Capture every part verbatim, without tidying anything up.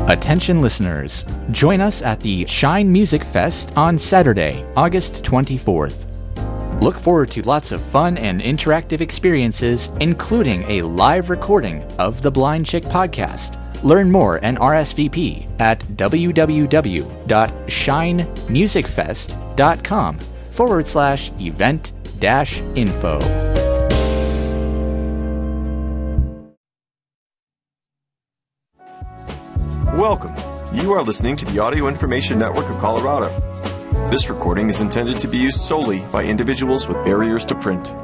Attention listeners, join us at the Shine Music Fest on Saturday, August twenty-fourth. Look forward to lots of fun and interactive experiences, including a live recording of the Blind Chick podcast. Learn more and R S V P at www.shinemusicfest.com forward slash event dash info. Welcome. You are listening to the Audio Information Network of Colorado. This recording is intended to be used solely by individuals with barriers to print.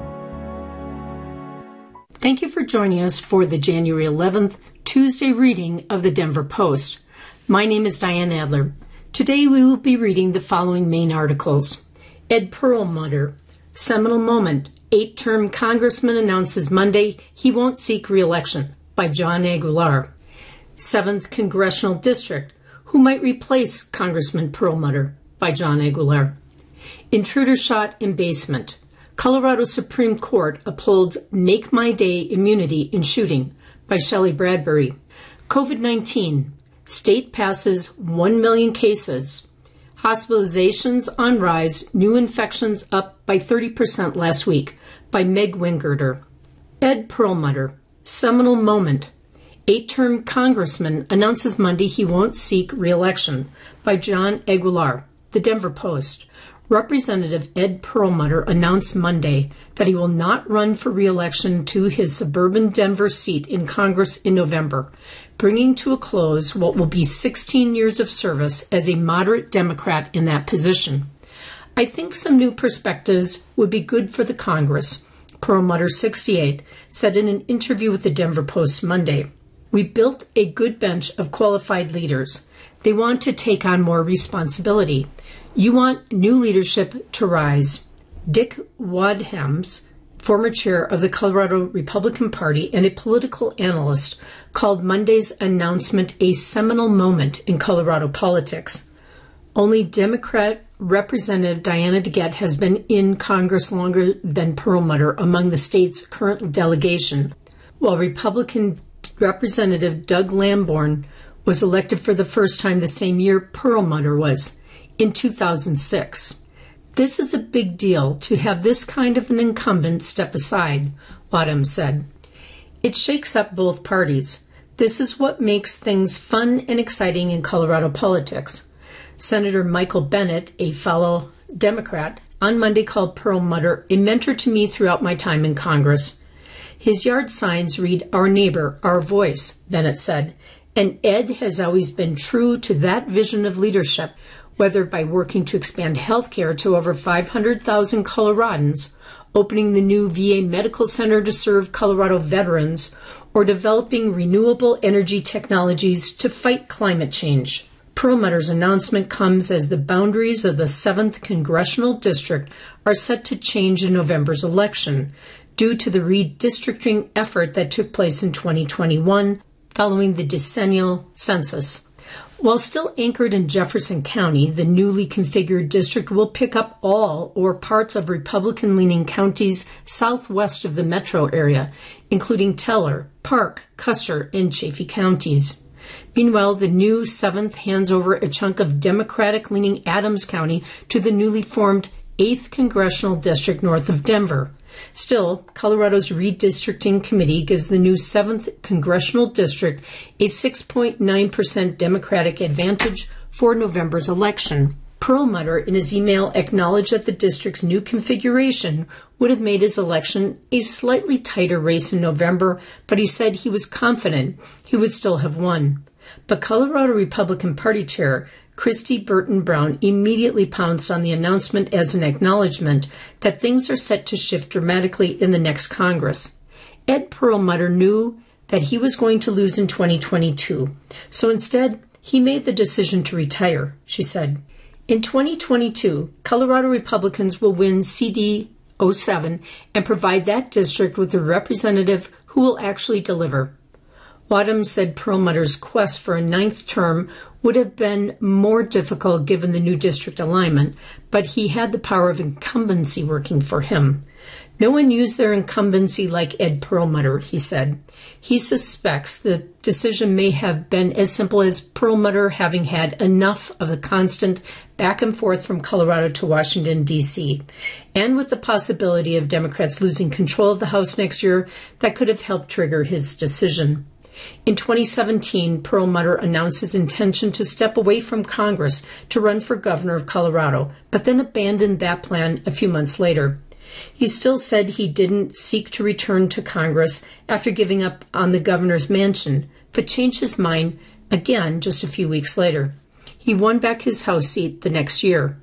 Thank you for joining us for the January eleventh, Tuesday reading of the Denver Post. My name is Diane Adler. Today we will be reading the following main articles. Ed Perlmutter, seminal moment. Eight-term congressman announces Monday he won't seek re-election, by John Aguilar. seventh Congressional District, who might replace Congressman Perlmutter, by John Aguilar. Intruder shot in basement. Colorado Supreme Court upholds Make My Day immunity in shooting, by Shelley Bradbury. COVID nineteen. State passes one million cases. Hospitalizations on rise. New infections up by thirty percent last week, by Meg Wingerter. Ed Perlmutter. Seminal moment. Eight-term congressman announces Monday he won't seek re-election, by John Aguilar. The Denver Post. Representative Ed Perlmutter announced Monday that he will not run for re-election to his suburban Denver seat in Congress in November, bringing to a close what will be sixteen years of service as a moderate Democrat in that position. I think some new perspectives would be good for the Congress, Perlmutter, sixty-eight, said in an interview with the Denver Post Monday. We built a good bench of qualified leaders. They want to take on more responsibility. You want new leadership to rise. Dick Wadhams, former chair of the Colorado Republican Party and a political analyst, called Monday's announcement a seminal moment in Colorado politics. Only Democrat Representative Diana DeGette has been in Congress longer than Perlmutter among the state's current delegation, while Republican Representative Doug Lamborn was elected for the first time the same year Perlmutter was, in two thousand six. This is a big deal to have this kind of an incumbent step aside, Wadham said. It shakes up both parties. This is what makes things fun and exciting in Colorado politics. Senator Michael Bennet, a fellow Democrat, on Monday called Perlmutter a mentor to me throughout my time in Congress. His yard signs read, "Our neighbor, our voice," Bennett said, and Ed has always been true to that vision of leadership, whether by working to expand health care to over five hundred thousand Coloradans, opening the new V A medical center to serve Colorado veterans, or developing renewable energy technologies to fight climate change. Perlmutter's announcement comes as the boundaries of the seventh Congressional District are set to change in November's election, due to the redistricting effort that took place in twenty twenty-one following the decennial census. While still anchored in Jefferson County, the newly configured district will pick up all or parts of Republican-leaning counties southwest of the metro area, including Teller, Park, Custer, and Chaffee counties. Meanwhile, the new seventh hands over a chunk of Democratic-leaning Adams County to the newly formed eighth Congressional District north of Denver. Still, Colorado's redistricting committee gives the new seventh Congressional District a six point nine percent Democratic advantage for November's election. Perlmutter, in his email, acknowledged that the district's new configuration would have made his election a slightly tighter race in November, but he said he was confident he would still have won. But Colorado Republican Party Chair Christy Burton Brown immediately pounced on the announcement as an acknowledgement that things are set to shift dramatically in the next Congress. Ed Perlmutter knew that he was going to lose in twenty twenty-two, so instead he made the decision to retire, she said. In twenty twenty-two, Colorado Republicans will win C D oh seven and provide that district with a representative who will actually deliver. Wadham said Perlmutter's quest for a ninth term would have been more difficult given the new district alignment, but he had the power of incumbency working for him. No one used their incumbency like Ed Perlmutter, he said. He suspects the decision may have been as simple as Perlmutter having had enough of the constant back and forth from Colorado to Washington, D C, and with the possibility of Democrats losing control of the House next year, that could have helped trigger his decision. In twenty seventeen, Perlmutter announced his intention to step away from Congress to run for governor of Colorado, but then abandoned that plan a few months later. He still said he didn't seek to return to Congress after giving up on the governor's mansion, but changed his mind again just a few weeks later. He won back his House seat the next year.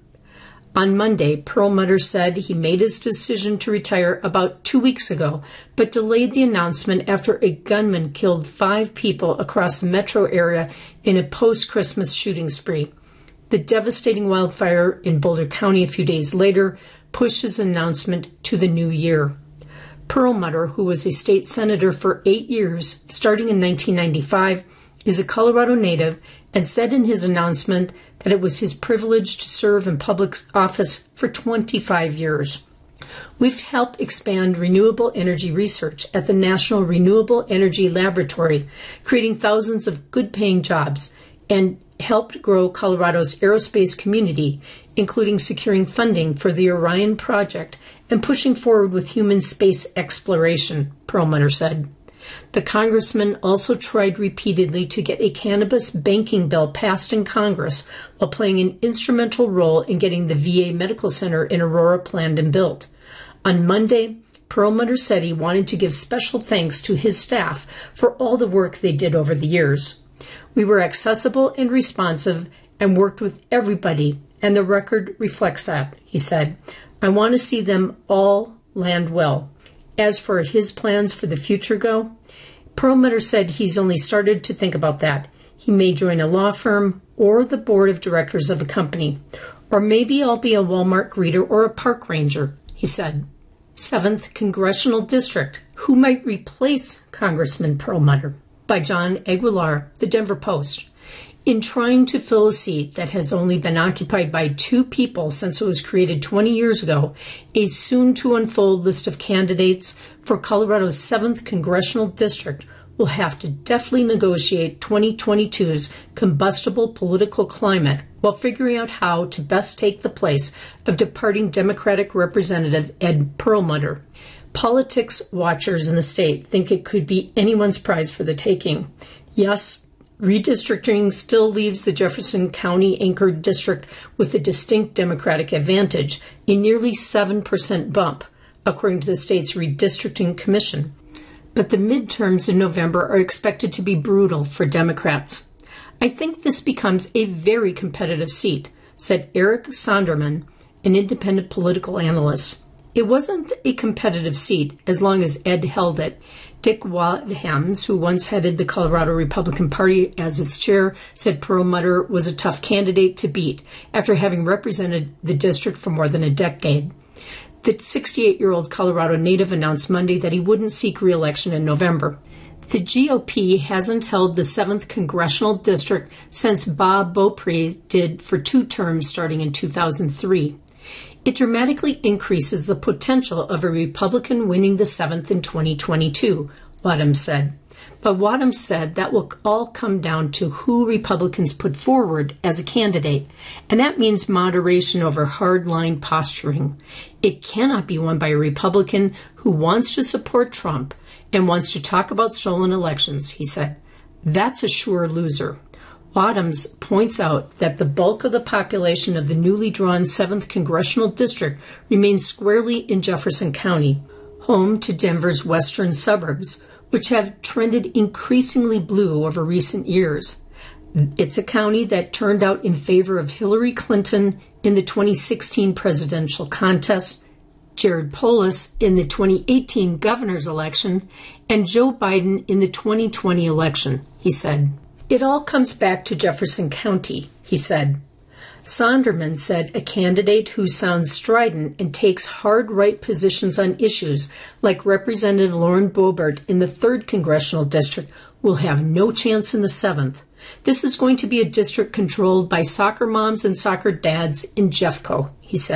On Monday, Perlmutter said he made his decision to retire about two weeks ago, but delayed the announcement after a gunman killed five people across the metro area in a post-Christmas shooting spree. The devastating wildfire in Boulder County a few days later pushed his announcement to the new year. Perlmutter, who was a state senator for eight years, starting in nineteen ninety-five, is a Colorado native and said in his announcement that it was his privilege to serve in public office for twenty-five years. We've helped expand renewable energy research at the National Renewable Energy Laboratory, creating thousands of good-paying jobs, and helped grow Colorado's aerospace community, including securing funding for the Orion project and pushing forward with human space exploration, Perlmutter said. The congressman also tried repeatedly to get a cannabis banking bill passed in Congress while playing an instrumental role in getting the V A medical center in Aurora planned and built. On Monday, Perlmutter said he wanted to give special thanks to his staff for all the work they did over the years. We were accessible and responsive and worked with everybody, and the record reflects that, he said. I want to see them all land well. As for his plans for the future go, Perlmutter said he's only started to think about that. He may join a law firm or the board of directors of a company. Or maybe I'll be a Walmart greeter or a park ranger, he said. seventh Congressional District. Who might replace Congressman Perlmutter? By John Aguilar, The Denver Post. In trying to fill a seat that has only been occupied by two people since it was created twenty years ago, a soon-to-unfold list of candidates for Colorado's seventh Congressional District will have to deftly negotiate twenty twenty-two's combustible political climate while figuring out how to best take the place of departing Democratic Representative Ed Perlmutter. Politics watchers in the state think it could be anyone's prize for the taking. Yes, redistricting still leaves the Jefferson County-anchored district with a distinct Democratic advantage, a nearly seven percent bump, according to the state's redistricting commission. But the midterms in November are expected to be brutal for Democrats. I think this becomes a very competitive seat, said Eric Sonderman, an independent political analyst. It wasn't a competitive seat as long as Ed held it. Dick Wadhams, who once headed the Colorado Republican Party as its chair, said Perlmutter was a tough candidate to beat after having represented the district for more than a decade. The sixty-eight-year-old Colorado native announced Monday that he wouldn't seek re-election in November. The G O P hasn't held the seventh Congressional District since Bob Beaupre did for two terms starting in two thousand three. It dramatically increases the potential of a Republican winning the seventh in twenty twenty-two, Wadhams said. But Wadhams said that will all come down to who Republicans put forward as a candidate, and that means moderation over hardline posturing. It cannot be won by a Republican who wants to support Trump and wants to talk about stolen elections, he said. That's a sure loser. Wadhams points out that the bulk of the population of the newly drawn seventh Congressional District remains squarely in Jefferson County, home to Denver's western suburbs, which have trended increasingly blue over recent years. It's a county that turned out in favor of Hillary Clinton in the twenty sixteen presidential contest, Jared Polis in the twenty eighteen governor's election, and Joe Biden in the twenty twenty election, he said. It all comes back to Jefferson County, he said. Sonderman said a candidate who sounds strident and takes hard right positions on issues like Representative Lauren Boebert in the third Congressional District will have no chance in the seventh. This is going to be a district controlled by soccer moms and soccer dads in Jeffco, he said.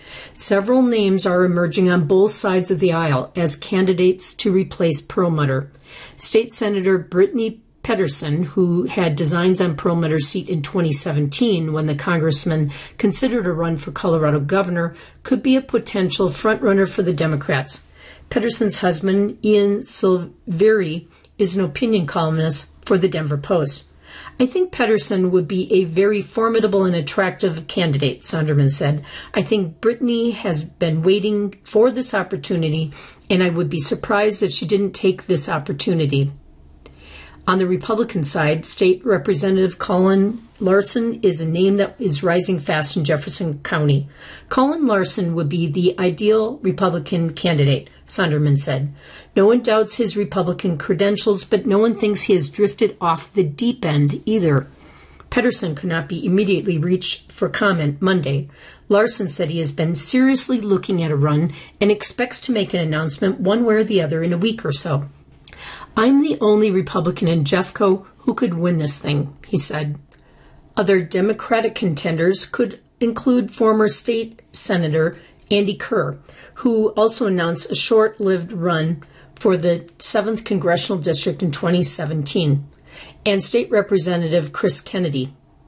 Several names are emerging on both sides of the aisle as candidates to replace Perlmutter. State Senator Brittany Pettersen, who had designs on Perlmutter's seat in twenty seventeen when the congressman considered a run for Colorado governor, could be a potential frontrunner for the Democrats. Pettersen's husband, Ian Silveri, is an opinion columnist for the Denver Post. I think Pettersen would be a very formidable and attractive candidate, Sonderman said. I think Brittany has been waiting for this opportunity, and I would be surprised if she didn't take this opportunity. On the Republican side, State Representative Colin Larson is a name that is rising fast in Jefferson County. Colin Larson would be the ideal Republican candidate, Sonderman said. No one doubts his Republican credentials, but no one thinks he has drifted off the deep end either. Pettersen could not be immediately reached for comment Monday. Larson said he has been seriously looking at a run and expects to make an announcement one way or the other in a week or so. I'm the only Republican in Jeffco who could win this thing, he said. Other Democratic contenders could include former state senator Andy Kerr, who also announced a short-lived run for the seventh Congressional District in twenty seventeen, and State Representative Chris Kennedy.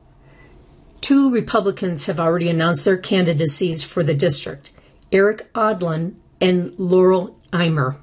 Two Republicans have already announced their candidacies for the district, Eric Odland and Laurel Eimer.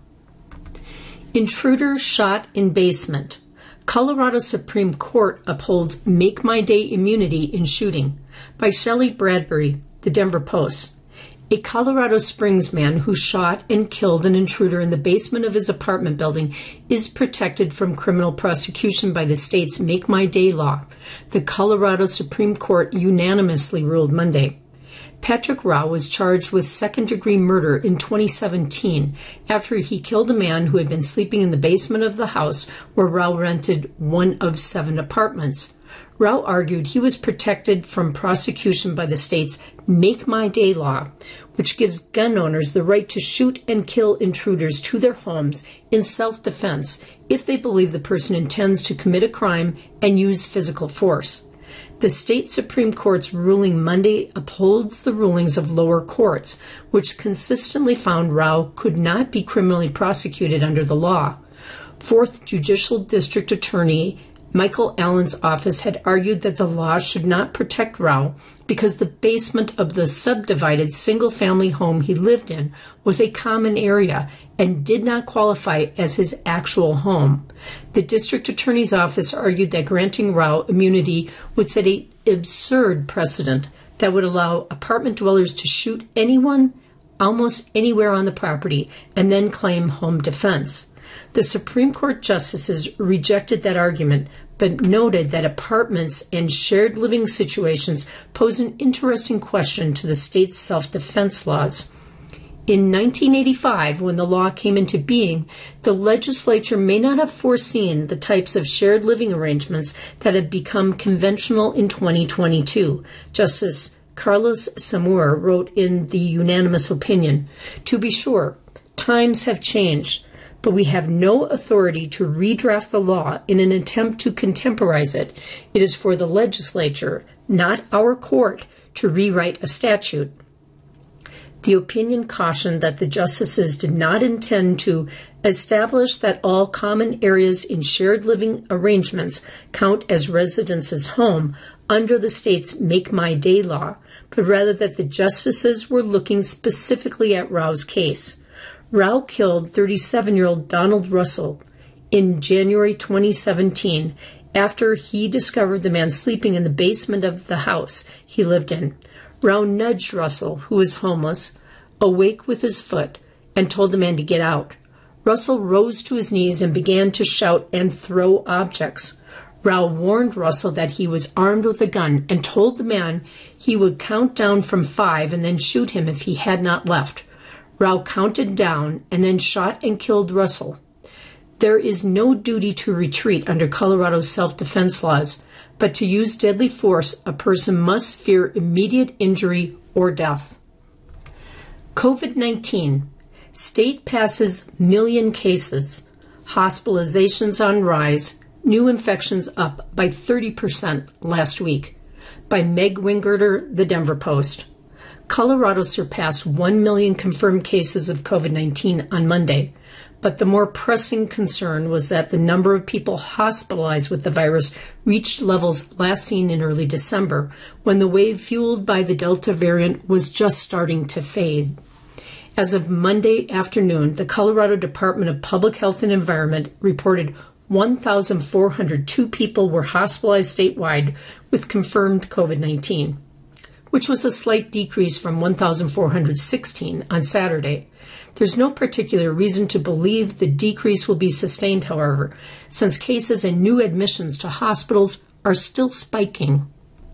Intruder shot in basement. Colorado Supreme Court upholds Make My Day immunity in shooting, by Shelley Bradbury, the Denver Post. A Colorado Springs man who shot and killed an intruder in the basement of his apartment building is protected from criminal prosecution by the state's Make My Day law, the Colorado Supreme Court unanimously ruled Monday. Patrick Rao was charged with second-degree murder in twenty seventeen after he killed a man who had been sleeping in the basement of the house where Rao rented one of seven apartments. Rao argued he was protected from prosecution by the state's Make My Day law, which gives gun owners the right to shoot and kill intruders to their homes in self-defense if they believe the person intends to commit a crime and use physical force. The state Supreme Court's ruling Monday upholds the rulings of lower courts, which consistently found Rao could not be criminally prosecuted under the law. Fourth Judicial District Attorney Michael Allen's office had argued that the law should not protect Rao because the basement of the subdivided single-family home he lived in was a common area and did not qualify as his actual home. The district attorney's office argued that granting Rao immunity would set an absurd precedent that would allow apartment dwellers to shoot anyone almost anywhere on the property and then claim home defense. The Supreme Court justices rejected that argument, but noted that apartments and shared living situations pose an interesting question to the state's self-defense laws. In nineteen eighty-five, when the law came into being, the legislature may not have foreseen the types of shared living arrangements that have become conventional in twenty twenty-two. Justice Carlos Samur wrote in the unanimous opinion, "To be sure, times have changed, but we have no authority to redraft the law in an attempt to contemporize it. It is for the legislature, not our court, to rewrite a statute." The opinion cautioned that the justices did not intend to establish that all common areas in shared living arrangements count as residents' home under the state's Make My Day law, but rather that the justices were looking specifically at Rao's case. Rao killed thirty-seven-year-old Donald Russell in January twenty seventeen after he discovered the man sleeping in the basement of the house he lived in. Rao nudged Russell, who was homeless, awake with his foot, and told the man to get out. Russell rose to his knees and began to shout and throw objects. Rao warned Russell that he was armed with a gun and told the man he would count down from five and then shoot him if he had not left. Rao counted down and then shot and killed Russell. There is no duty to retreat under Colorado's self-defense laws, but to use deadly force, a person must fear immediate injury or death. COVID nineteen. State passes million cases. Hospitalizations on rise. New infections up by thirty percent last week. By Meg Wingerter, The Denver Post. Colorado surpassed one million confirmed cases of COVID nineteen on Monday, but the more pressing concern was that the number of people hospitalized with the virus reached levels last seen in early December, when the wave fueled by the Delta variant was just starting to fade. As of Monday afternoon, the Colorado Department of Public Health and Environment reported one thousand four hundred two people were hospitalized statewide with confirmed COVID nineteen, which was a slight decrease from one thousand four hundred sixteen on Saturday. There's no particular reason to believe the decrease will be sustained, however, since cases and new admissions to hospitals are still spiking.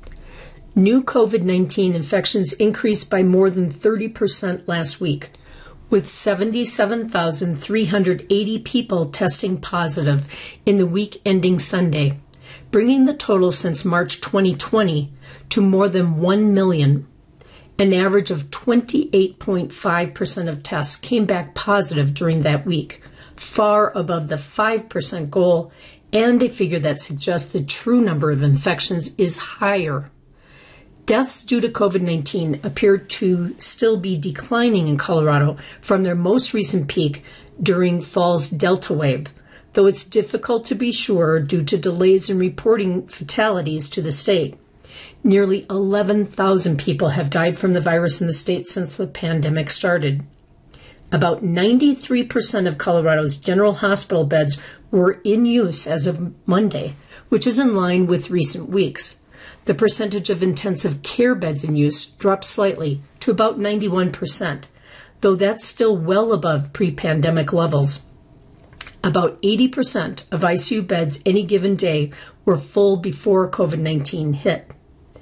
New COVID nineteen infections increased by more than thirty percent last week, with seventy-seven thousand three hundred eighty people testing positive in the week ending Sunday, bringing the total since March twenty twenty to more than one million. An average of twenty-eight point five percent of tests came back positive during that week, far above the five percent goal, and a figure that suggests the true number of infections is higher. Deaths due to COVID nineteen appear to still be declining in Colorado from their most recent peak during fall's Delta wave, though it's difficult to be sure due to delays in reporting fatalities to the state. Nearly eleven thousand people have died from the virus in the state since the pandemic started. About ninety-three percent of Colorado's general hospital beds were in use as of Monday, which is in line with recent weeks. The percentage of intensive care beds in use dropped slightly to about ninety-one percent, though that's still well above pre-pandemic levels. About eighty percent of I C U beds any given day were full before COVID nineteen hit.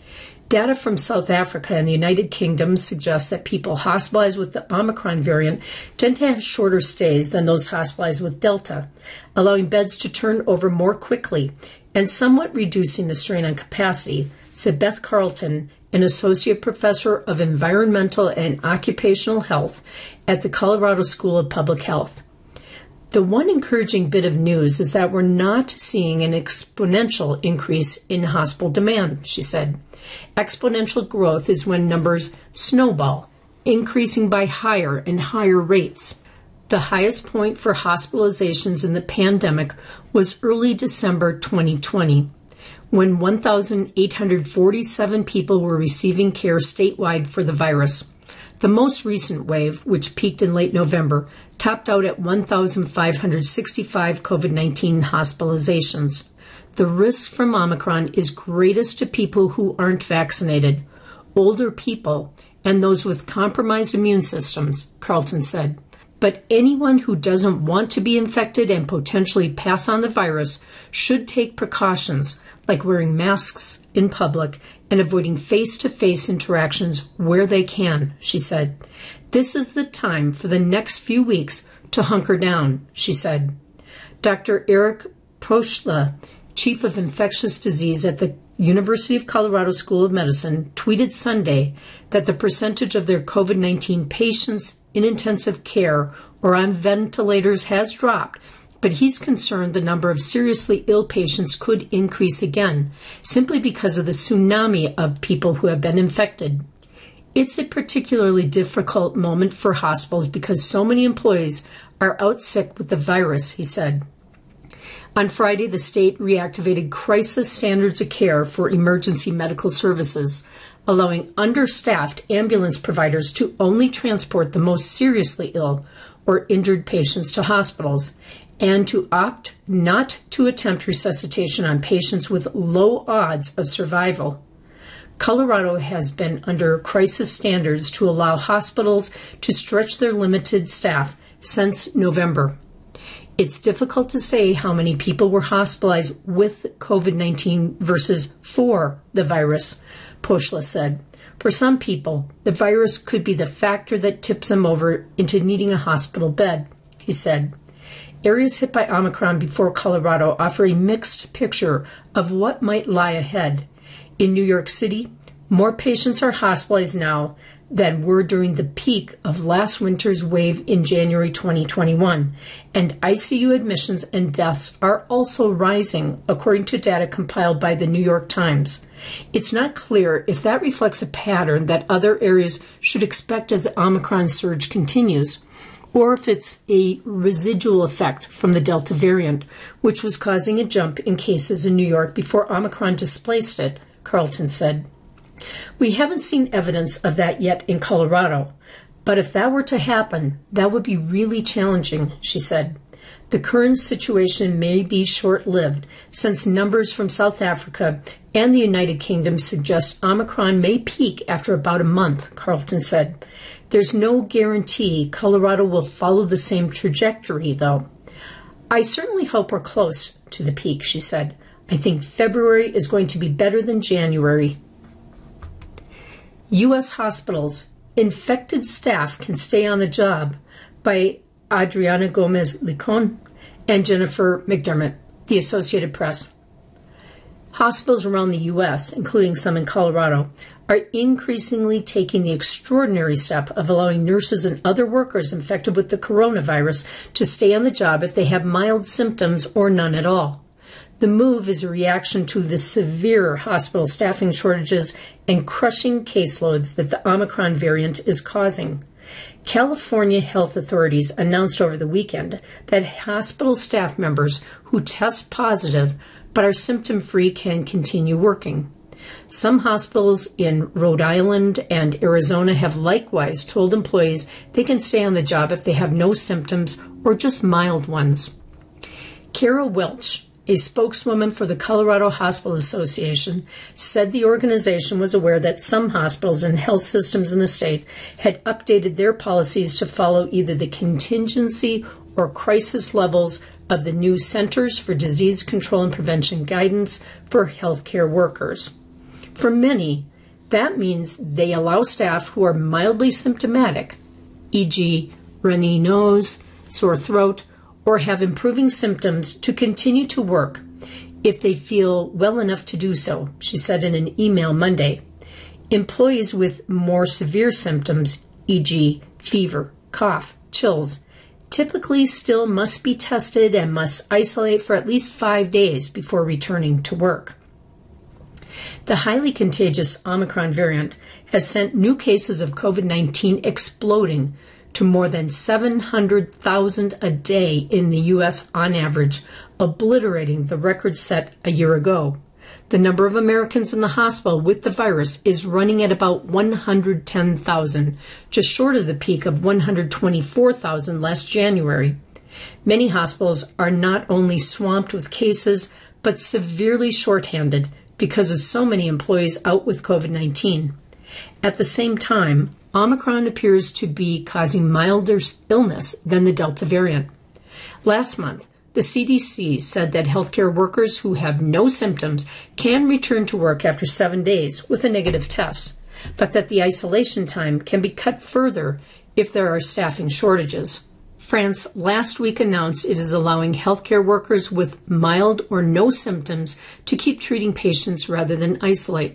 Data from South Africa and the United Kingdom suggests that people hospitalized with the Omicron variant tend to have shorter stays than those hospitalized with Delta, allowing beds to turn over more quickly and somewhat reducing the strain on capacity, said Beth Carlton, an associate professor of environmental and occupational health at the Colorado School of Public Health. The one encouraging bit of news is that we're not seeing an exponential increase in hospital demand, she said. Exponential growth is when numbers snowball, increasing by higher and higher rates. The highest point for hospitalizations in the pandemic was early December twenty twenty, when one thousand eight hundred forty-seven people were receiving care statewide for the virus. The most recent wave, which peaked in late November, topped out at one thousand five hundred sixty-five COVID nineteen hospitalizations. The risk from Omicron is greatest to people who aren't vaccinated, older people, and those with compromised immune systems, Carlton said. But anyone who doesn't want to be infected and potentially pass on the virus should take precautions like wearing masks in public and avoiding face-to-face interactions where they can, she said. This is the time for the next few weeks to hunker down, she said. Doctor Eric Pochla, chief of infectious disease at the University of Colorado School of Medicine, tweeted Sunday that the percentage of their COVID nineteen patients in intensive care or on ventilators has dropped, but he's concerned the number of seriously ill patients could increase again, simply because of the tsunami of people who have been infected. It's a particularly difficult moment for hospitals because so many employees are out sick with the virus, he said. On Friday, the state reactivated crisis standards of care for emergency medical services, allowing understaffed ambulance providers to only transport the most seriously ill or injured patients to hospitals, and to opt not to attempt resuscitation on patients with low odds of survival. Colorado has been under crisis standards to allow hospitals to stretch their limited staff since November. It's difficult to say how many people were hospitalized with COVID nineteen versus for the virus, Pochla said. For some people, the virus could be the factor that tips them over into needing a hospital bed, he said. Areas hit by Omicron before Colorado offer a mixed picture of what might lie ahead. In New York City, more patients are hospitalized now than were during the peak of last winter's wave in January twenty twenty-one, and I C U admissions and deaths are also rising, according to data compiled by the New York Times. It's not clear if that reflects a pattern that other areas should expect as the Omicron surge continues, or if it's a residual effect from the Delta variant, which was causing a jump in cases in New York before Omicron displaced it, Carlton said. We haven't seen evidence of that yet in Colorado, but if that were to happen, that would be really challenging, she said. The current situation may be short-lived, since numbers from South Africa and the United Kingdom suggest Omicron may peak after about a month, Carlton said. There's no guarantee Colorado will follow the same trajectory, though. I certainly hope we're close to the peak, she said. I think February is going to be better than January. U S hospitals, infected staff can stay on the job, by Adriana Gomez-Licon and Jennifer McDermott, the Associated Press. Hospitals around the U S, including some in Colorado, are increasingly taking the extraordinary step of allowing nurses and other workers infected with the coronavirus to stay on the job if they have mild symptoms or none at all. The move is a reaction to the severe hospital staffing shortages and crushing caseloads that the Omicron variant is causing. California health authorities announced over the weekend that hospital staff members who test positive but are symptom-free can continue working. Some hospitals in Rhode Island and Arizona have likewise told employees they can stay on the job if they have no symptoms or just mild ones. Kara Welch, a spokeswoman for the Colorado Hospital Association, said the organization was aware that some hospitals and health systems in the state had updated their policies to follow either the contingency or crisis levels of the new Centers for Disease Control and Prevention guidance for healthcare workers. For many, that means they allow staff who are mildly symptomatic, for example runny nose, sore throat, or have improving symptoms, to continue to work if they feel well enough to do so, she said in an email Monday. Employees with more severe symptoms, for example fever, cough, chills, typically still must be tested and must isolate for at least five days before returning to work. The highly contagious Omicron variant has sent new cases of COVID nineteen exploding to more than seven hundred thousand a day in the U S on average, obliterating the record set a year ago. The number of Americans in the hospital with the virus is running at about one hundred ten thousand, just short of the peak of one hundred twenty-four thousand last January. Many hospitals are not only swamped with cases, but severely shorthanded because of so many employees out with COVID nineteen. At the same time, Omicron appears to be causing milder illness than the Delta variant. Last month, the C D C said that healthcare workers who have no symptoms can return to work after seven days with a negative test, but that the isolation time can be cut further if there are staffing shortages. France last week announced it is allowing healthcare workers with mild or no symptoms to keep treating patients rather than isolate.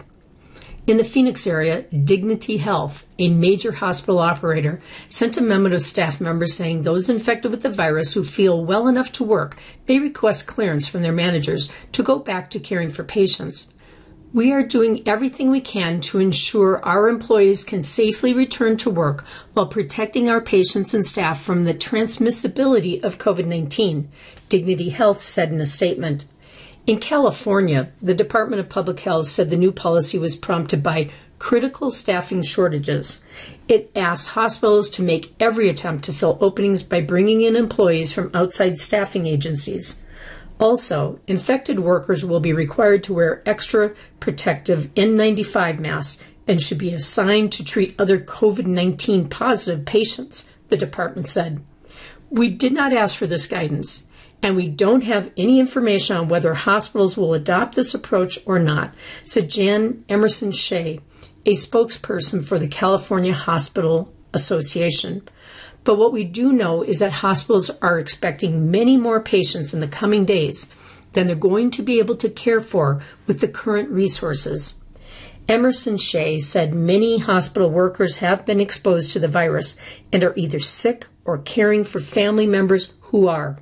In the Phoenix area, Dignity Health, a major hospital operator, sent a memo to staff members saying those infected with the virus who feel well enough to work may request clearance from their managers to go back to caring for patients. We are doing everything we can to ensure our employees can safely return to work while protecting our patients and staff from the transmissibility of COVID nineteen, Dignity Health said in a statement. In California, the Department of Public Health said the new policy was prompted by critical staffing shortages. It asks hospitals to make every attempt to fill openings by bringing in employees from outside staffing agencies. Also, infected workers will be required to wear extra protective N ninety-five masks and should be assigned to treat other COVID nineteen positive patients, the department said. We did not ask for this guidance, and we don't have any information on whether hospitals will adopt this approach or not, said Jan Emerson Shea, a spokesperson for the California Hospital Association. But what we do know is that hospitals are expecting many more patients in the coming days than they're going to be able to care for with the current resources. Emerson Shea said many hospital workers have been exposed to the virus and are either sick or caring for family members who are.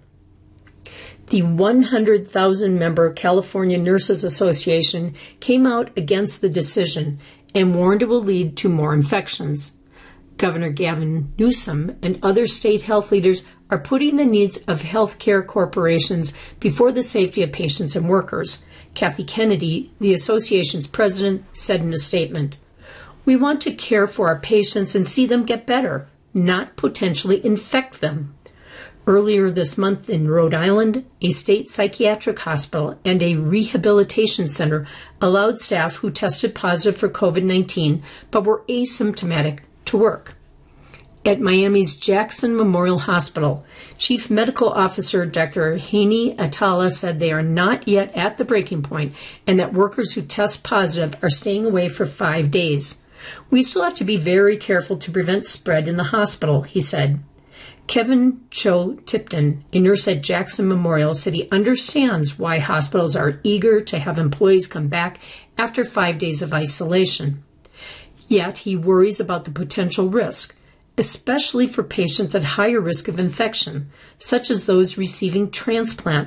The one hundred thousand member California Nurses Association came out against the decision and warned it will lead to more infections. Governor Gavin Newsom and other state health leaders are putting the needs of healthcare corporations before the safety of patients and workers. Kathy Kennedy, the association's president, said in a statement, "We want to care for our patients and see them get better, not potentially infect them." Earlier this month in Rhode Island, a state psychiatric hospital and a rehabilitation center allowed staff who tested positive for COVID nineteen but were asymptomatic to work. At Miami's Jackson Memorial Hospital, Chief Medical Officer Doctor Haney Atala said they are not yet at the breaking point and that workers who test positive are staying away for five days. "We still have to be very careful to prevent spread in the hospital," he said. Kevin Cho Tipton, a nurse at Jackson Memorial, said he understands why hospitals are eager to have employees come back after five days of isolation. Yet he worries about the potential risk, especially for patients at higher risk of infection, such as those receiving transplant.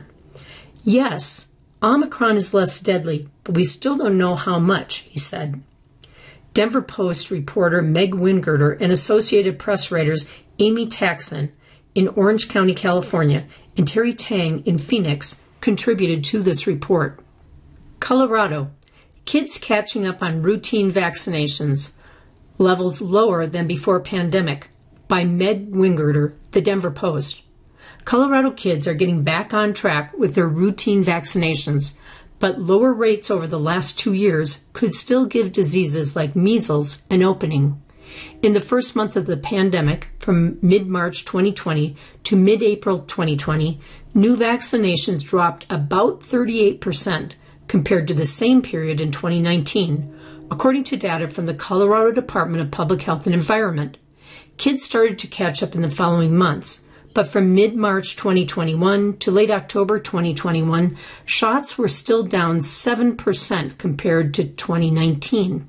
"Yes, Omicron is less deadly, but we still don't know how much," he said. Denver Post reporter Meg Wingirter and Associated Press writers Amy Taxon in Orange County, California, and Terry Tang in Phoenix contributed to this report. Colorado. Kids catching up on routine vaccinations. Levels lower than before pandemic, by Meg Wingirter, the Denver Post. Colorado kids are getting back on track with their routine vaccinations, but lower rates over the last two years could still give diseases like measles an opening. In the first month of the pandemic, from mid-March twenty twenty to mid-April twenty twenty, new vaccinations dropped about thirty-eight percent compared to the same period in twenty nineteen, according to data from the Colorado Department of Public Health and Environment. Kids started to catch up in the following months, but from mid-March twenty twenty-one to late October twenty twenty-one, shots were still down seven percent compared to twenty nineteen.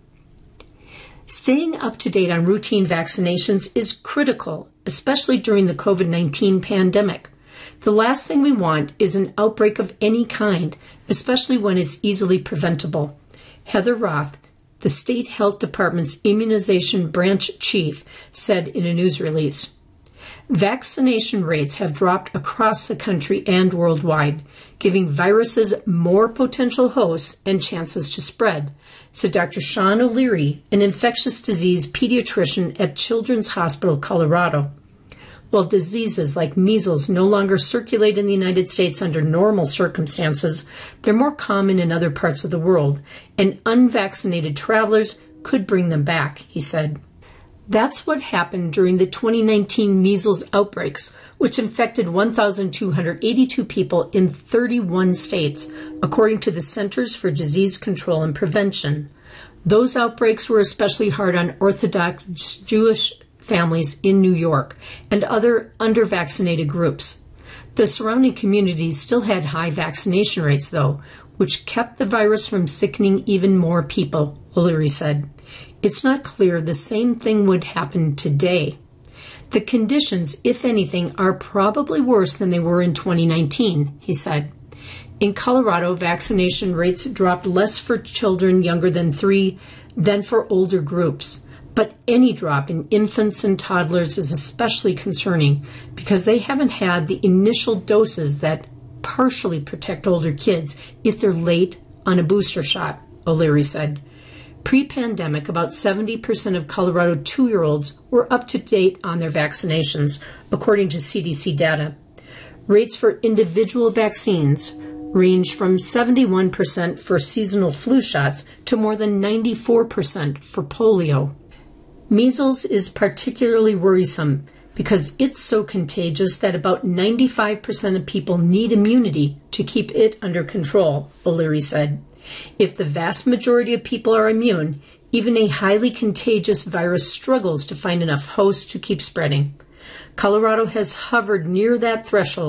Staying up to date on routine vaccinations is critical, especially during the COVID nineteen pandemic. The last thing we want is an outbreak of any kind, especially when it's easily preventable. Heather Roth, the state health department's immunization branch chief, said in a news release, "Vaccination rates have dropped across the country and worldwide, giving viruses more potential hosts and chances to spread," said Doctor Sean O'Leary, an infectious disease pediatrician at Children's Hospital Colorado. While diseases like measles no longer circulate in the United States under normal circumstances, they're more common in other parts of the world, and unvaccinated travelers could bring them back, he said. That's what happened during the twenty nineteen measles outbreaks, which infected one thousand two hundred eighty-two people in thirty-one states, according to the Centers for Disease Control and Prevention. Those outbreaks were especially hard on Orthodox Jewish families in New York and other under-vaccinated groups. The surrounding communities still had high vaccination rates, though, which kept the virus from sickening even more people, O'Leary said. It's not clear the same thing would happen today. The conditions, if anything, are probably worse than they were in twenty nineteen, he said. In Colorado, vaccination rates dropped less for children younger than three than for older groups. But any drop in infants and toddlers is especially concerning because they haven't had the initial doses that partially protect older kids if they're late on a booster shot, O'Leary said. Pre-pandemic, about seventy percent of Colorado two-year-olds were up to date on their vaccinations, according to C D C data. Rates for individual vaccines ranged from seventy-one percent for seasonal flu shots to more than ninety-four percent for polio. Measles is particularly worrisome because it's so contagious that about ninety-five percent of people need immunity to keep it under control, O'Leary said. If the vast majority of people are immune, even a highly contagious virus struggles to find enough hosts to keep spreading. Colorado has hovered near that threshold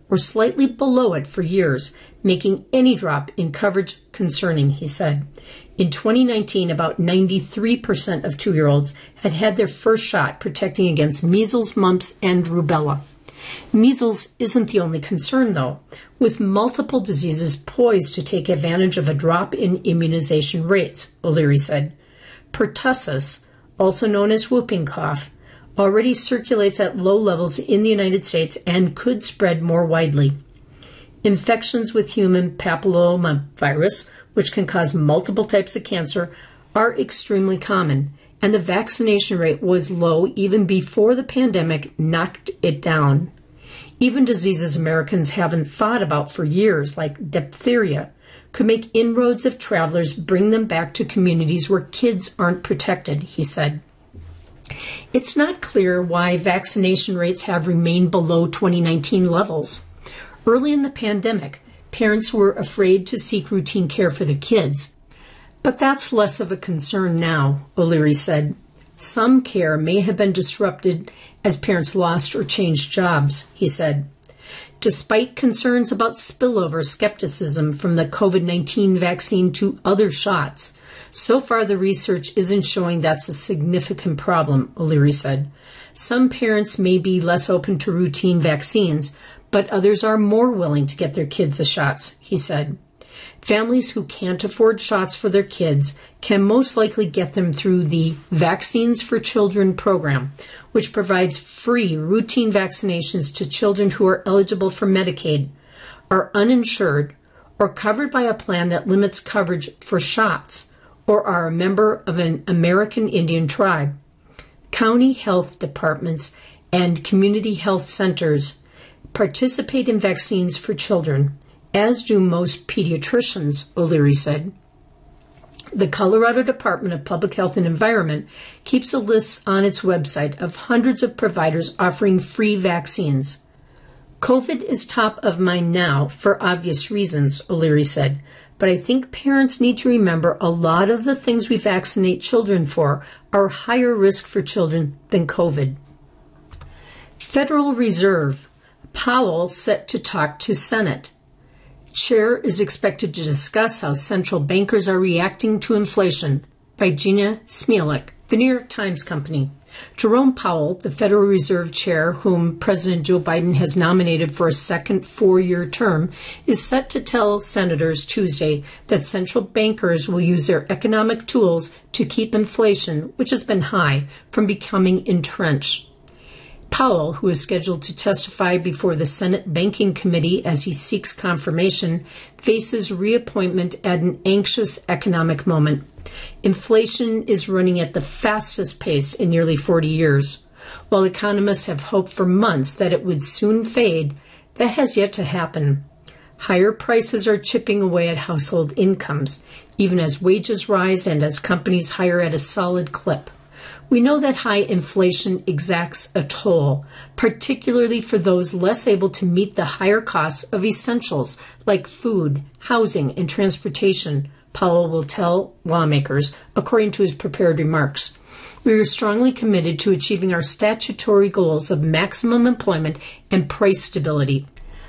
or slightly below it for years, making any drop in coverage concerning, he said. In twenty nineteen, about ninety-three percent of two-year-olds had had their first shot protecting against measles, mumps, and rubella. Measles isn't the only concern, though, with multiple diseases poised to take advantage of a drop in immunization rates, O'Leary said. Pertussis, also known as whooping cough, already circulates at low levels in the United States and could spread more widely. Infections with human papillomavirus, which can cause multiple types of cancer, are extremely common, and the vaccination rate was low even before the pandemic knocked it down. Even diseases Americans haven't thought about for years, like diphtheria, could make inroads if travelers bring them back to communities where kids aren't protected, he said. It's not clear why vaccination rates have remained below twenty nineteen levels. Early in the pandemic, parents were afraid to seek routine care for their kids. But that's less of a concern now, O'Leary said. Some care may have been disrupted as parents lost or changed jobs, he said. Despite concerns about spillover skepticism from the COVID nineteen vaccine to other shots, so far the research isn't showing that's a significant problem, O'Leary said. Some parents may be less open to routine vaccines, but others are more willing to get their kids the shots, he said. Families who can't afford shots for their kids can most likely get them through the Vaccines for Children program, which provides free routine vaccinations to children who are eligible for Medicaid, are uninsured, or covered by a plan that limits coverage for shots, or are a member of an American Indian tribe. County health departments and community health centers participate in Vaccines for Children, as do most pediatricians, O'Leary said. The Colorado Department of Public Health and Environment keeps a list on its website of hundreds of providers offering free vaccines. COVID is top of mind now for obvious reasons, O'Leary said, but I think parents need to remember a lot of the things we vaccinate children for are higher risk for children than COVID. Federal Reserve. Powell set to talk to Senate. Chair is expected to discuss how central bankers are reacting to inflation. By Gina Smielek, the New York Times Company. Jerome Powell, the Federal Reserve Chair, whom President Joe Biden has nominated for a second four-year term, is set to tell senators Tuesday that central bankers will use their economic tools to keep inflation, which has been high, from becoming entrenched. Powell, who is scheduled to testify before the Senate Banking Committee as he seeks confirmation, faces reappointment at an anxious economic moment. Inflation is running at the fastest pace in nearly forty years. While economists have hoped for months that it would soon fade, that has yet to happen. Higher prices are chipping away at household incomes, even as wages rise and as companies hire at a solid clip. We know that high inflation exacts a toll, particularly for those less able to meet the higher costs of essentials like food, housing, and transportation, Powell will tell lawmakers, according to his prepared remarks. We are strongly committed to achieving our statutory goals of maximum employment and price stability.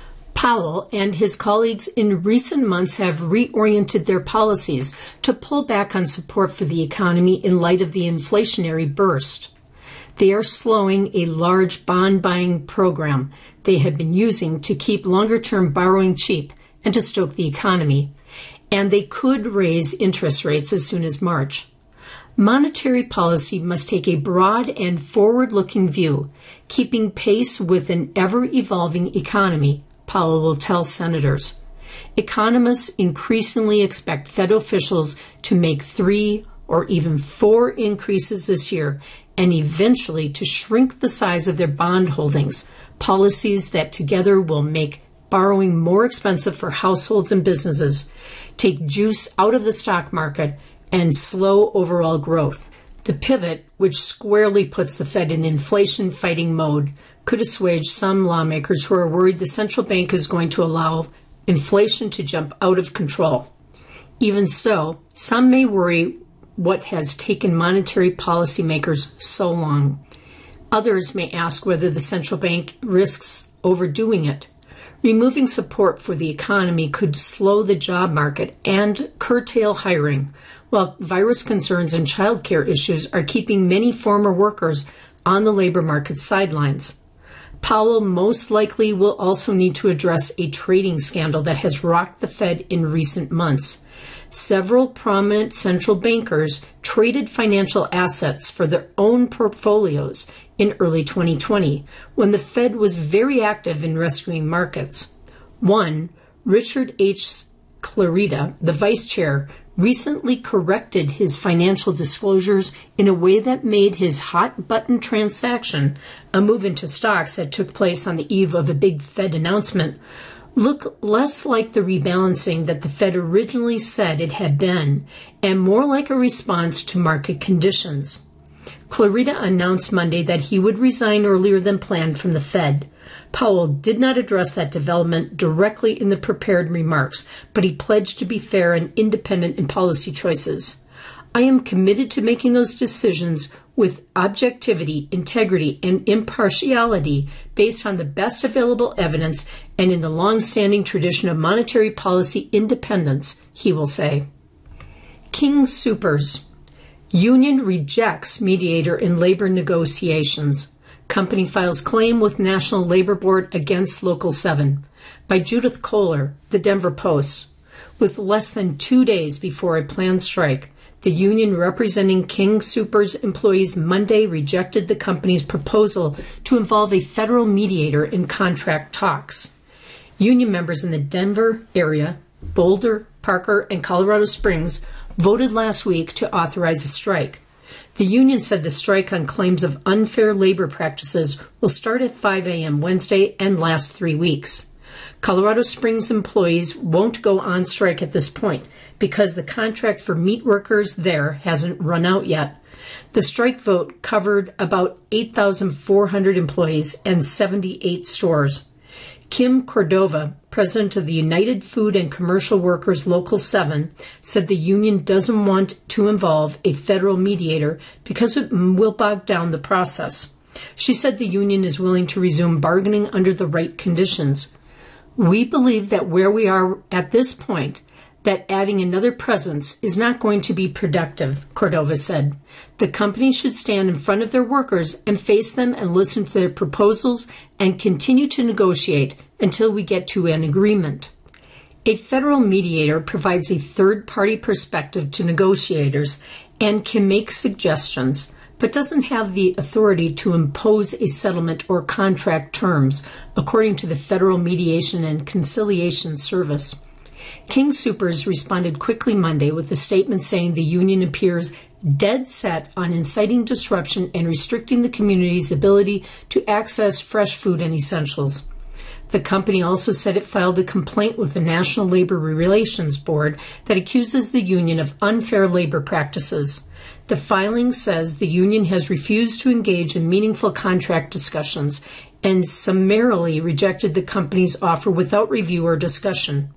Powell and his colleagues in recent months have reoriented their policies to pull back on support for the economy in light of the inflationary burst. They are slowing a large bond buying program they have been using to keep longer-term borrowing cheap and to stoke the economy, and they could raise interest rates as soon as March. Monetary policy must take a broad and forward-looking view, keeping pace with an ever-evolving economy, Powell will tell senators. Economists increasingly expect Fed officials to make three or even four increases this year and eventually to shrink the size of their bond holdings, policies that together will make borrowing more expensive for households and businesses, take juice out of the stock market, and slow overall growth. The pivot, which squarely puts the Fed in inflation-fighting mode, could assuage some lawmakers who are worried the central bank is going to allow inflation to jump out of control. Even so, some may worry what has taken monetary policymakers so long. Others may ask whether the central bank risks overdoing it. Removing support for the economy could slow the job market and curtail hiring, while virus concerns and childcare issues are keeping many former workers on the labor market sidelines. Powell most likely will also need to address a trading scandal that has rocked the Fed in recent months. Several prominent central bankers traded financial assets for their own portfolios in early twenty twenty, when the Fed was very active in rescuing markets. One, Richard H. Clarida, the vice chair, recently corrected his financial disclosures in a way that made his hot-button transaction, a move into stocks that took place on the eve of a big Fed announcement, look less like the rebalancing that the Fed originally said it had been, and more like a response to market conditions. Clarida announced Monday that he would resign earlier than planned from the Fed. Powell did not address that development directly in the prepared remarks, but he pledged to be fair and independent in policy choices. I am committed to making those decisions with objectivity, integrity, and impartiality based on the best available evidence and in the long-standing tradition of monetary policy independence, he will say. King Soopers. Union rejects mediator in labor negotiations. Company files claim with National Labor Board against Local seven. By Judith Kohler, The Denver Post. With less than two days before a planned strike, the union representing King Soopers employees Monday rejected the company's proposal to involve a federal mediator in contract talks. Union members in the Denver area, Boulder, Parker, and Colorado Springs voted last week to authorize a strike. The union said the strike on claims of unfair labor practices will start at five a.m. Wednesday and last three weeks. Colorado Springs employees won't go on strike at this point because the contract for meat workers there hasn't run out yet. The strike vote covered about eight thousand four hundred employees and seventy-eight stores. Kim Cordova, president of the United Food and Commercial Workers Local seven, said the union doesn't want to involve a federal mediator because it will bog down the process. She said the union is willing to resume bargaining under the right conditions. We believe that where we are at this point, that adding another presence is not going to be productive, Cordova said. The company should stand in front of their workers and face them and listen to their proposals and continue to negotiate until we get to an agreement. A federal mediator provides a third-party perspective to negotiators and can make suggestions, but doesn't have the authority to impose a settlement or contract terms, according to the Federal Mediation and Conciliation Service. King Soopers responded quickly Monday with a statement saying the union appears dead set on inciting disruption and restricting the community's ability to access fresh food and essentials. The company also said it filed a complaint with the National Labor Relations Board that accuses the union of unfair labor practices. The filing says the union has refused to engage in meaningful contract discussions and summarily rejected the company's offer without review or discussion.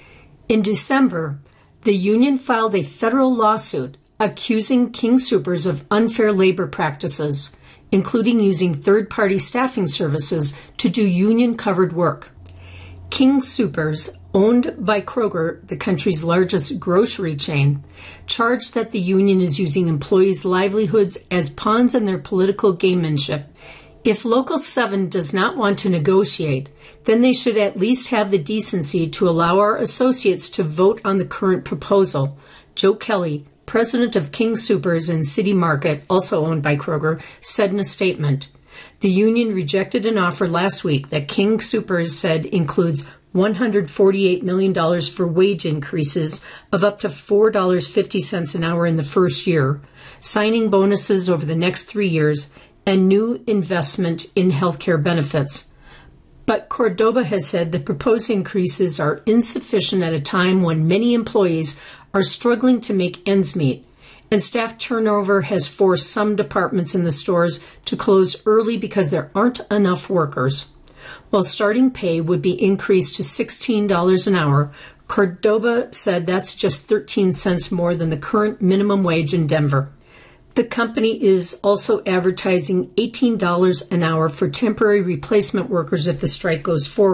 In December, the union filed a federal lawsuit accusing King Soopers of unfair labor practices, including using third-party staffing services to do union-covered work. King Soopers, owned by Kroger, the country's largest grocery chain, charged that the union is using employees' livelihoods as pawns in their political gamemanship. If Local seven does not want to negotiate, then they should at least have the decency to allow our associates to vote on the current proposal. Joe Kelly, president of King Soopers in City Market, also owned by Kroger, said in a statement. The union rejected an offer last week that King Soopers said includes one hundred forty-eight million dollars for wage increases of up to four dollars and fifty cents an hour in the first year, signing bonuses over the next three years, and new investment in healthcare benefits. But Cordova has said the proposed increases are insufficient at a time when many employees are struggling to make ends meet, and staff turnover has forced some departments in the stores to close early because there aren't enough workers. While starting pay would be increased to sixteen dollars an hour, Cordova said that's just thirteen cents more than the current minimum wage in Denver. The company is also advertising eighteen dollars an hour for temporary replacement workers if the strike goes forward.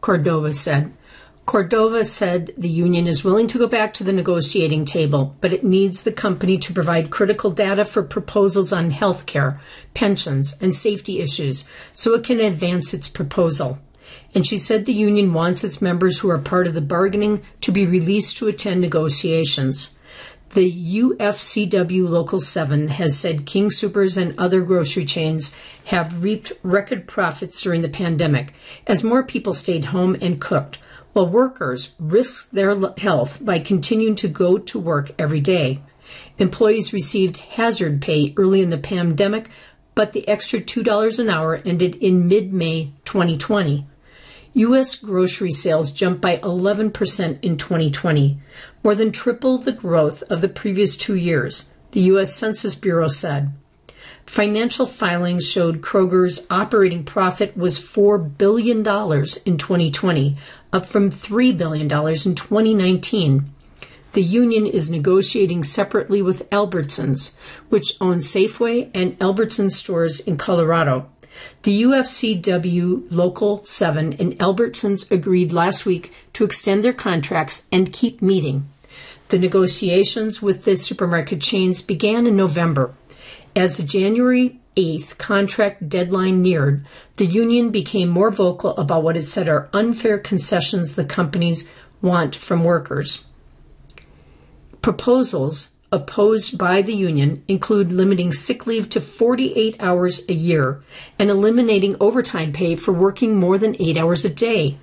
Cordova said. Cordova said the union is willing to go back to the negotiating table, but it needs the company to provide critical data for proposals on health care, pensions, and safety issues so it can advance its proposal. And she said the union wants its members who are part of the bargaining to be released to attend negotiations. The U F C W Local seven has said King Soopers and other grocery chains have reaped record profits during the pandemic as more people stayed home and cooked, while workers risked their health by continuing to go to work every day. Employees received hazard pay early in the pandemic, but the extra two dollars an hour ended in mid-May twenty twenty. U S grocery sales jumped by eleven percent in twenty twenty, more than triple the growth of the previous two years, the U S Census Bureau said. Financial filings showed Kroger's operating profit was four billion dollars in twenty twenty, up from three billion dollars in twenty nineteen. The union is negotiating separately with Albertsons, which owns Safeway and Albertsons stores in Colorado. The U F C W Local seven and Albertsons agreed last week to extend their contracts and keep meeting. The negotiations with the supermarket chains began in November. As the January eighth contract deadline neared, the union became more vocal about what it said are unfair concessions the companies want from workers. Proposals opposed by the union include limiting sick leave to forty-eight hours a year and eliminating overtime pay for working more than eight hours a day.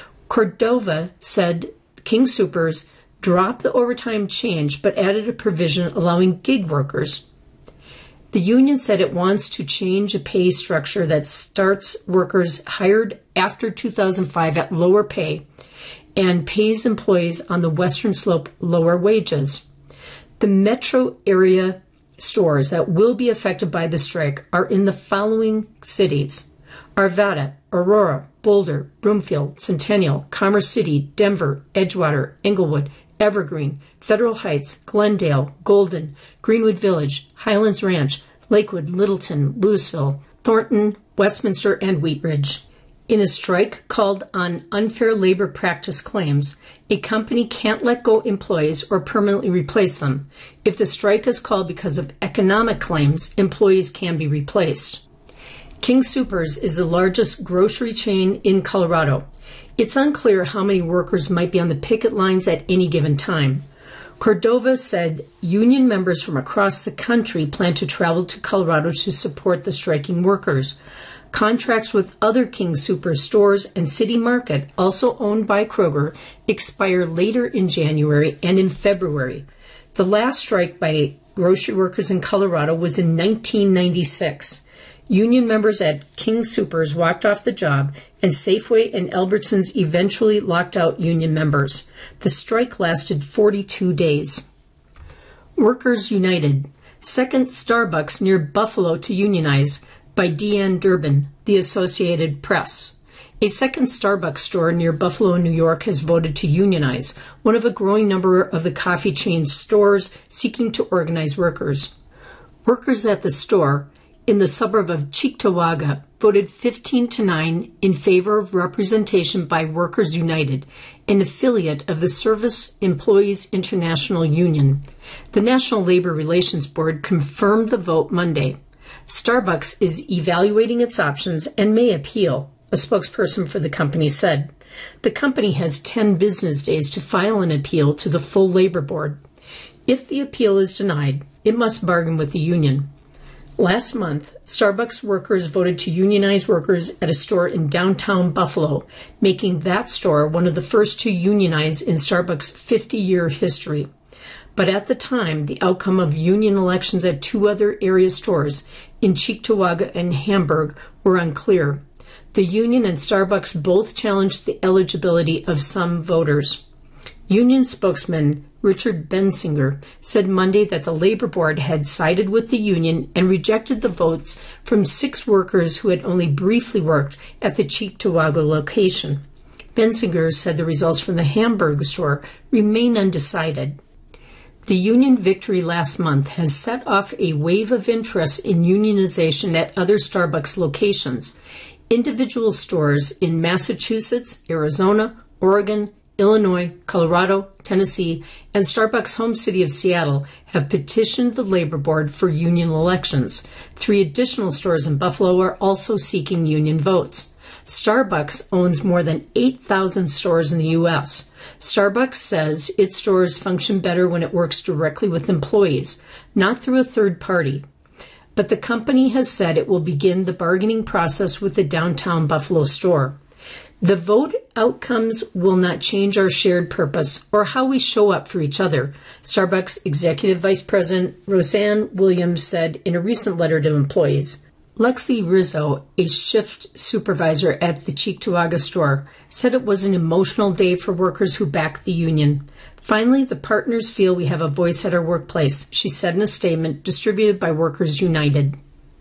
Cordova said King Soopers dropped the overtime change but added a provision allowing gig workers. The union said it wants to change a pay structure that starts workers hired after two thousand five at lower pay and pays employees on the Western Slope lower wages. The metro area stores that will be affected by the strike are in the following cities: Arvada, Aurora, Boulder, Broomfield, Centennial, Commerce City, Denver, Edgewater, Englewood, Evergreen, Federal Heights, Glendale, Golden, Greenwood Village, Highlands Ranch, Lakewood, Littleton, Louisville, Thornton, Westminster, and Wheat Ridge. In a strike called on unfair labor practice claims, a company can't let go employees or permanently replace them. If the strike is called because of economic claims, employees can be replaced. King Soopers is the largest grocery chain in Colorado. It's unclear how many workers might be on the picket lines at any given time. Cordova said union members from across the country plan to travel to Colorado to support the striking workers. Contracts with other King Soopers stores and City Market, also owned by Kroger, expire later in January and in February. The last strike by grocery workers in Colorado was in nineteen ninety-six. Union members at King Soopers walked off the job, and Safeway and Albertsons eventually locked out union members. The strike lasted forty-two days. Workers United. Second Starbucks near Buffalo to unionize, by Deanne Durbin, The Associated Press. A second Starbucks store near Buffalo, New York has voted to unionize, one of a growing number of the coffee chain's stores seeking to organize workers. Workers at the store in the suburb of Cheektowaga voted fifteen to nine in favor of representation by Workers United, an affiliate of the Service Employees International Union. The National Labor Relations Board confirmed the vote Monday. Starbucks is evaluating its options and may appeal, a spokesperson for the company said. The company has ten business days to file an appeal to the full labor board. If the appeal is denied, it must bargain with the union. Last month, Starbucks workers voted to unionize workers at a store in downtown Buffalo, making that store one of the first to unionize in Starbucks' fifty-year history. But at the time, the outcome of union elections at two other area stores in Cheektowaga and Hamburg were unclear. The union and Starbucks both challenged the eligibility of some voters. Union spokesman Richard Bensinger said Monday that the labor board had sided with the union and rejected the votes from six workers who had only briefly worked at the Cheektowaga location. Bensinger said the results from the Hamburg store remain undecided. The union victory last month has set off a wave of interest in unionization at other Starbucks locations. Individual stores in Massachusetts, Arizona, Oregon, Illinois, Colorado, Tennessee, and Starbucks' home city of Seattle have petitioned the Labor Board for union elections. Three additional stores in Buffalo are also seeking union votes. Starbucks owns more than eight thousand stores in the U S. Starbucks says its stores function better when it works directly with employees, not through a third party. But the company has said it will begin the bargaining process with the downtown Buffalo store. The vote outcomes will not change our shared purpose or how we show up for each other, Starbucks Executive Vice President Roseanne Williams said in a recent letter to employees. Lexi Rizzo, a shift supervisor at the Cheektowaga store, said it was an emotional day for workers who backed the union. Finally, the partners feel we have a voice at our workplace, she said in a statement distributed by Workers United.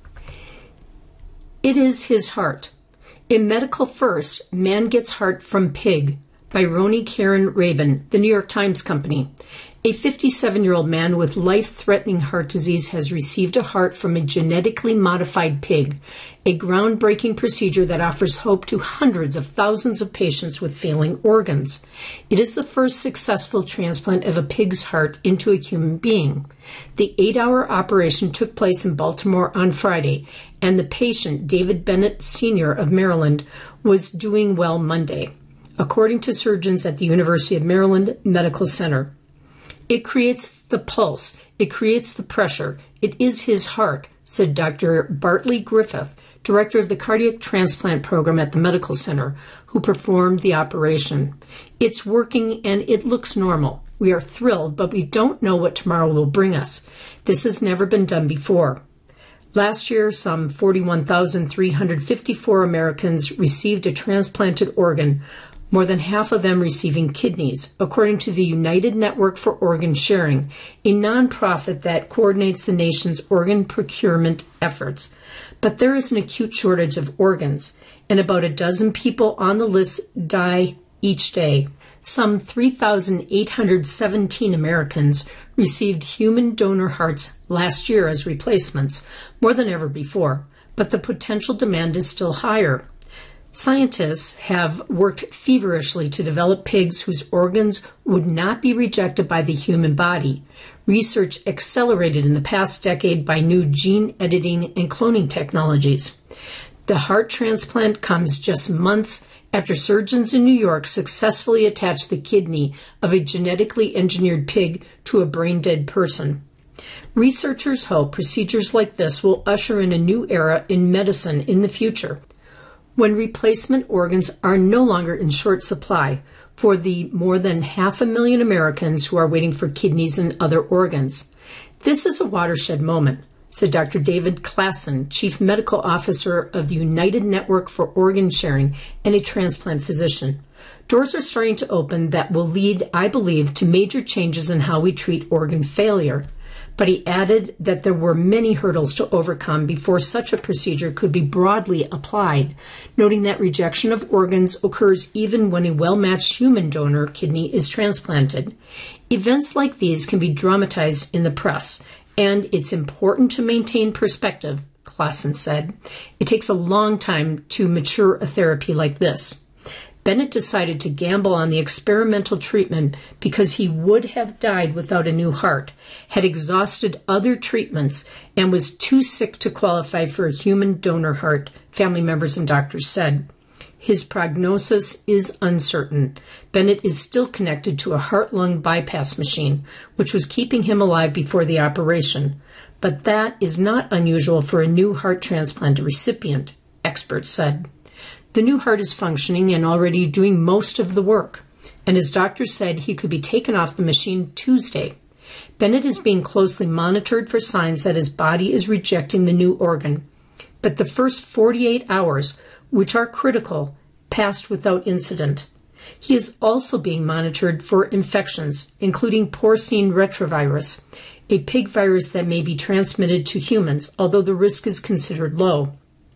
It is his heart. In Medical First, Man Gets Heart from Pig by Roni Karen Rabin, the New York Times Company. A fifty-seven-year-old man with life-threatening heart disease has received a heart from a genetically modified pig, a groundbreaking procedure that offers hope to hundreds of thousands of patients with failing organs. It is the first successful transplant of a pig's heart into a human being. The eight-hour operation took place in Baltimore on Friday, and the patient, David Bennett Senior of Maryland, was doing well Monday, according to surgeons at the University of Maryland Medical Center. It creates the pulse. It creates the pressure. It is his heart, said Doctor Bartley Griffith, director of the cardiac transplant program at the medical center, who performed the operation. It's working and it looks normal. We are thrilled, but we don't know what tomorrow will bring us. This has never been done before. Last year, some forty-one thousand three hundred fifty-four Americans received a transplanted organ, more than half of them receiving kidneys, according to the United Network for Organ Sharing, a nonprofit that coordinates the nation's organ procurement efforts. But there is an acute shortage of organs, and about a dozen people on the list die each day. Some three thousand eight hundred seventeen Americans received human donor hearts last year as replacements, more than ever before, but the potential demand is still higher. Scientists have worked feverishly to develop pigs whose organs would not be rejected by the human body. Research accelerated in the past decade by new gene editing and cloning technologies. The heart transplant comes just months after surgeons in New York successfully attached the kidney of a genetically engineered pig to a brain-dead person. Researchers hope procedures like this will usher in a new era in medicine in the future, when replacement organs are no longer in short supply for the more than half a million Americans who are waiting for kidneys and other organs. This is a watershed moment, said Doctor David Klassen, Chief Medical Officer of the United Network for Organ Sharing and a transplant physician. Doors are starting to open that will lead, I believe, to major changes in how we treat organ failure. But he added that there were many hurdles to overcome before such a procedure could be broadly applied, noting that rejection of organs occurs even when a well-matched human donor kidney is transplanted. Events like these can be dramatized in the press, and it's important to maintain perspective, Klassen said. It takes a long time to mature a therapy like this. Bennett decided to gamble on the experimental treatment because he would have died without a new heart, had exhausted other treatments, and was too sick to qualify for a human donor heart, family members and doctors said. His prognosis is uncertain. Bennett is still connected to a heart-lung bypass machine, which was keeping him alive before the operation. But that is not unusual for a new heart transplant recipient, experts said. The new heart is functioning and already doing most of the work, and his doctor said he could be taken off the machine Tuesday. Bennett is being closely monitored for signs that his body is rejecting the new organ, but the first forty-eight hours, which are critical, passed without incident. He is also being monitored for infections, including porcine retrovirus, a pig virus that may be transmitted to humans, although the risk is considered low.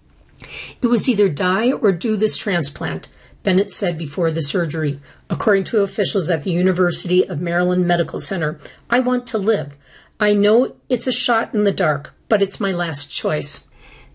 It was either die or do this transplant, Bennett said before the surgery. According to officials at the University of Maryland Medical Center, I want to live. I know it's a shot in the dark, but it's my last choice.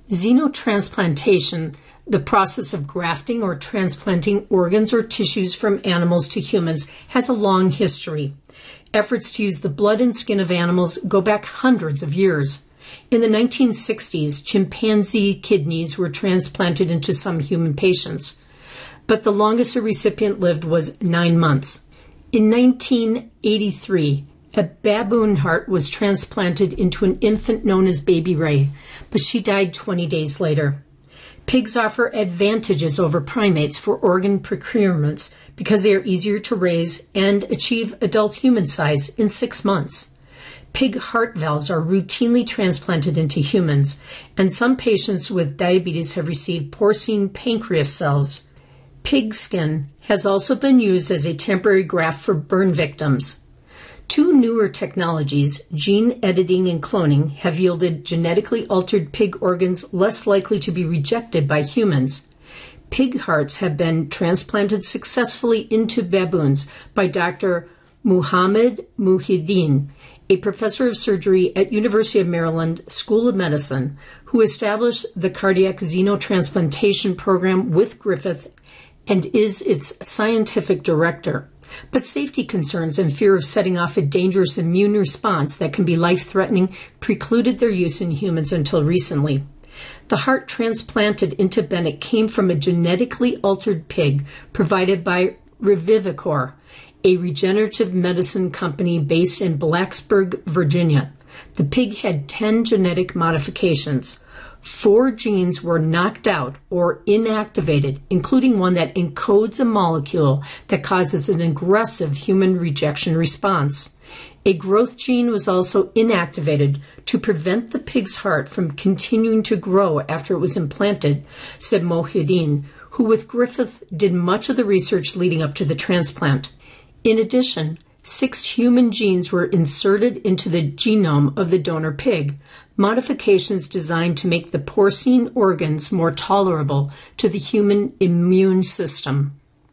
Xenotransplantation, the process of grafting or transplanting organs or tissues from animals to humans, has a long history. Efforts to use the blood and skin of animals go back hundreds of years. In the nineteen sixties, chimpanzee kidneys were transplanted into some human patients, but the longest a recipient lived was nine months. In nineteen eighty-three, a baboon heart was transplanted into an infant known as Baby Ray, but she died twenty days later. Pigs offer advantages over primates for organ procurements because they are easier to raise and achieve adult human size in six months. Pig heart valves are routinely transplanted into humans, and some patients with diabetes have received porcine pancreas cells. Pig skin has also been used as a temporary graft for burn victims. Two newer technologies, gene editing and cloning, have yielded genetically altered pig organs less likely to be rejected by humans. Pig hearts have been transplanted successfully into baboons by Doctor Muhammad Muhyiddin, a professor of surgery at University of Maryland School of Medicine, who established the cardiac xenotransplantation program with Griffith and is its scientific director. But safety concerns and fear of setting off a dangerous immune response that can be life-threatening precluded their use in humans until recently. The heart transplanted into Bennett came from a genetically altered pig provided by Revivicor, a regenerative medicine company based in Blacksburg, Virginia. The pig had ten genetic modifications. Four genes were knocked out or inactivated, including one that encodes a molecule that causes an aggressive human rejection response. A growth gene was also inactivated to prevent the pig's heart from continuing to grow after it was implanted, said Muhyiddin, who with Griffith did much of the research leading up to the transplant. In addition, six human genes were inserted into the genome of the donor pig, modifications designed to make the porcine organs more tolerable to the human immune system.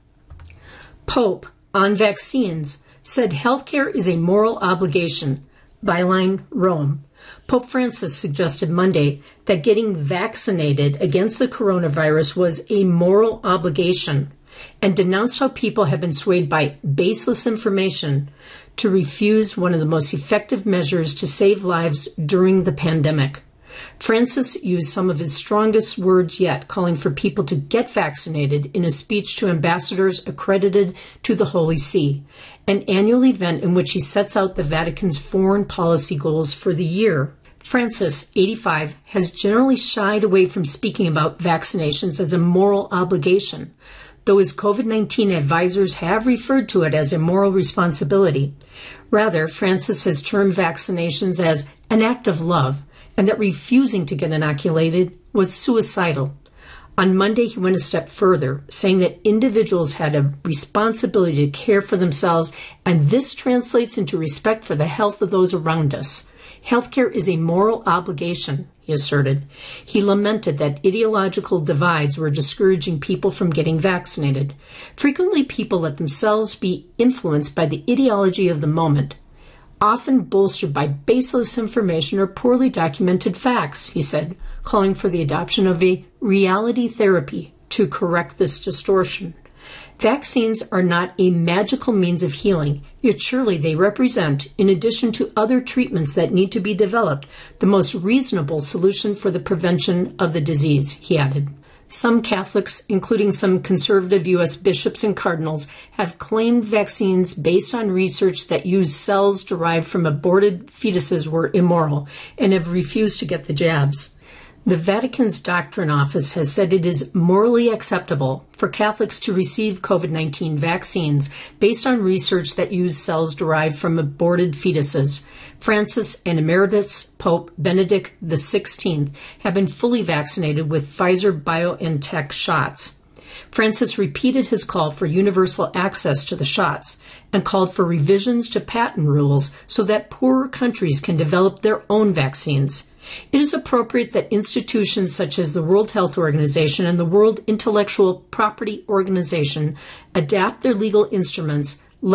Pope, on vaccines, said healthcare is a moral obligation. Byline, Rome. Pope Francis suggested Monday that getting vaccinated against the coronavirus was a moral obligation and denounced how people have been swayed by baseless information to refuse one of the most effective measures to save lives during the pandemic. Francis used some of his strongest words yet, calling for people to get vaccinated in a speech to ambassadors accredited to the Holy See, an annual event in which he sets out the Vatican's foreign policy goals for the year. Francis, eighty-five, has generally shied away from speaking about vaccinations as a moral obligation, though his COVID nineteen advisors have referred to it as a moral responsibility. Rather, Francis has termed vaccinations as an act of love, and that refusing to get inoculated was suicidal. On Monday, he went a step further, saying that individuals had a responsibility to care for themselves, and this translates into respect for the health of those around us. Healthcare is a moral obligation, he asserted. He lamented that ideological divides were discouraging people from getting vaccinated. Frequently, people let themselves be influenced by the ideology of the moment, often bolstered by baseless information or poorly documented facts, he said, calling for the adoption of a reality therapy to correct this distortion. Vaccines are not a magical means of healing, yet surely they represent, in addition to other treatments that need to be developed, the most reasonable solution for the prevention of the disease, he added. Some Catholics, including some conservative U S bishops and cardinals, have claimed vaccines based on research that used cells derived from aborted fetuses were immoral and have refused to get the jabs. The Vatican's Doctrine Office has said it is morally acceptable for Catholics to receive COVID nineteen vaccines based on research that used cells derived from aborted fetuses. Francis and Emeritus Pope Benedict the sixteenth have been fully vaccinated with Pfizer-BioNTech shots. Francis repeated his call for universal access to the shots and called for revisions to patent rules so that poorer countries can develop their own vaccines. It is appropriate that institutions such as the World Health Organization and the World Intellectual Property Organization adapt their legal instruments lest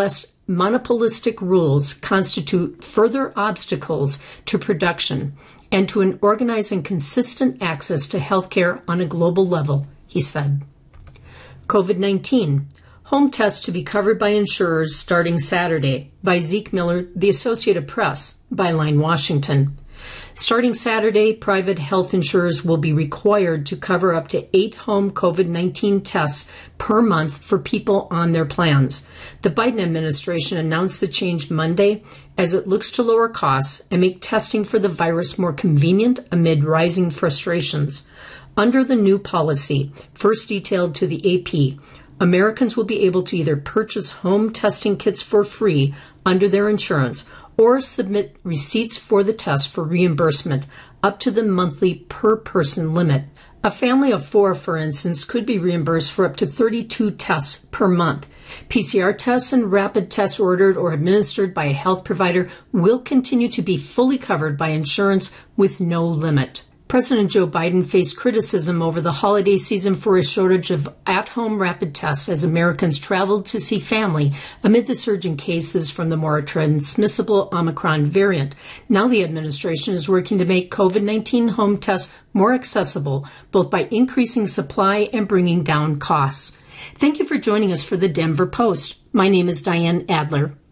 monopolistic rules constitute further obstacles to production and to an organized and consistent access to health care on a global level, he said. COVID nineteen. Home tests to be covered by insurers starting Saturday, by Zeke Miller, The Associated Press, Byline, Washington. Starting Saturday, private health insurers will be required to cover up to eight home COVID nineteen tests per month for people on their plans. The Biden administration announced the change Monday as it looks to lower costs and make testing for the virus more convenient amid rising frustrations. Under the new policy, first detailed to the A P, Americans will be able to either purchase home testing kits for free under their insurance or submit receipts for the test for reimbursement up to the monthly per-person limit. A family of four, for instance, could be reimbursed for up to thirty-two tests per month. P C R tests and rapid tests ordered or administered by a health provider will continue to be fully covered by insurance with no limit. President Joe Biden faced criticism over the holiday season for a shortage of at-home rapid tests as Americans traveled to see family amid the surge in cases from the more transmissible Omicron variant. Now the administration is working to make COVID nineteen home tests more accessible, both by increasing supply and bringing down costs. Thank you for joining us for the Denver Post. My name is Diane Adler.